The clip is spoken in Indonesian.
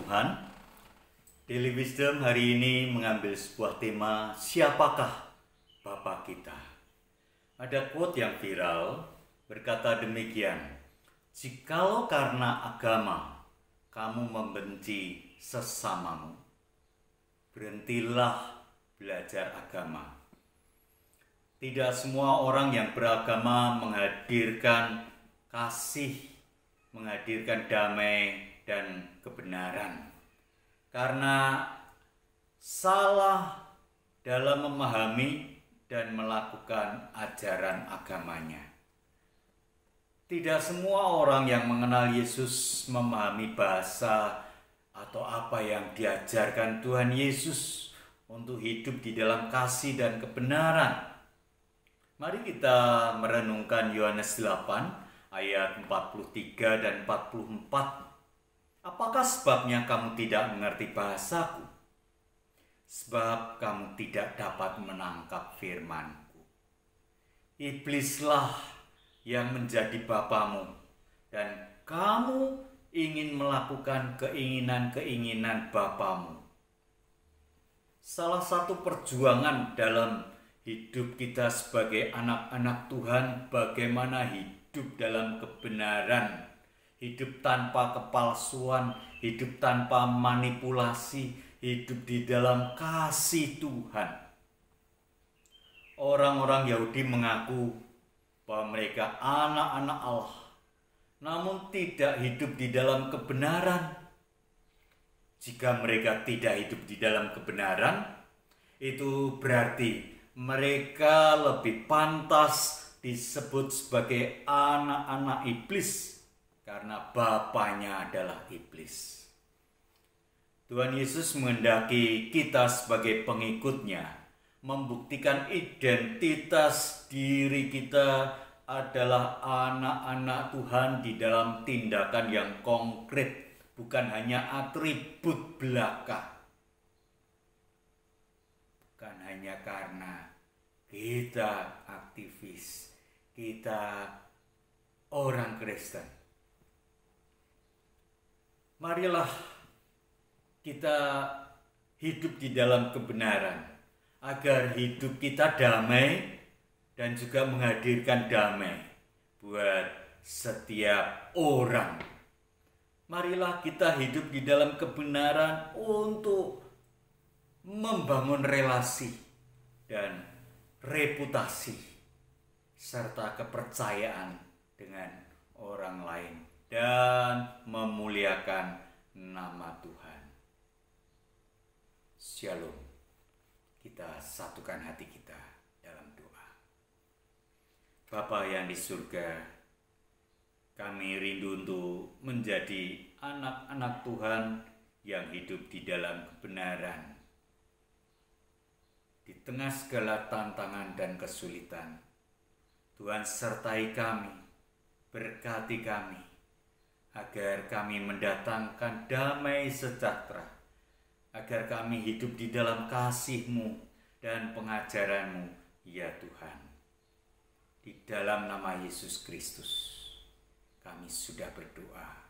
Tuhan, Daily Wisdom hari ini mengambil sebuah tema, siapakah Bapa kita? Ada quote yang viral berkata demikian, jikalau karena agama kamu membenci sesamamu, berhentilah belajar agama. Tidak semua orang yang beragama menghadirkan kasih, menghadirkan damai dan kebenaran. Karena salah dalam memahami dan melakukan ajaran agamanya. Tidak semua orang yang mengenal Yesus memahami bahasa atau apa yang diajarkan Tuhan Yesus untuk hidup di dalam kasih dan kebenaran. Mari kita merenungkan Yohanes 8 ayat 43 dan 44. Apakah sebabnya kamu tidak mengerti bahasaku? Sebab kamu tidak dapat menangkap firman-Ku. Iblislah yang menjadi bapamu, dan kamu ingin melakukan keinginan-keinginan bapamu. Salah satu perjuangan dalam hidup kita sebagai anak-anak Tuhan, bagaimana hidup dalam kebenaran, hidup tanpa kepalsuan, hidup tanpa manipulasi, hidup di dalam kasih Tuhan. Orang-orang Yahudi mengaku bahwa mereka anak-anak Allah, namun tidak hidup di dalam kebenaran. Jika mereka tidak hidup di dalam kebenaran, itu berarti mereka lebih pantas disebut sebagai anak-anak iblis karena bapaknya adalah iblis. Tuhan Yesus menghendaki kita sebagai pengikutnya membuktikan identitas diri kita adalah anak-anak Tuhan di dalam tindakan yang konkret, bukan hanya atribut belaka. Bukan hanya karena kita aktivis, kita orang Kristen. Marilah kita hidup di dalam kebenaran, agar hidup kita damai dan juga menghadirkan damai buat setiap orang. Marilah kita hidup di dalam kebenaran untuk membangun relasi dan reputasi serta kepercayaan dengan orang lain dan memuliakan nama Tuhan. Shalom. Kita satukan hati kita dalam doa. Bapa yang di surga, kami rindu untuk menjadi anak-anak Tuhan yang hidup di dalam kebenaran. Di tengah segala tantangan dan kesulitan, Tuhan sertai kami, berkati kami, agar kami mendatangkan damai sejahtera, agar kami hidup di dalam kasih-Mu dan pengajaran-Mu, ya Tuhan. Di dalam nama Yesus Kristus, kami sudah berdoa.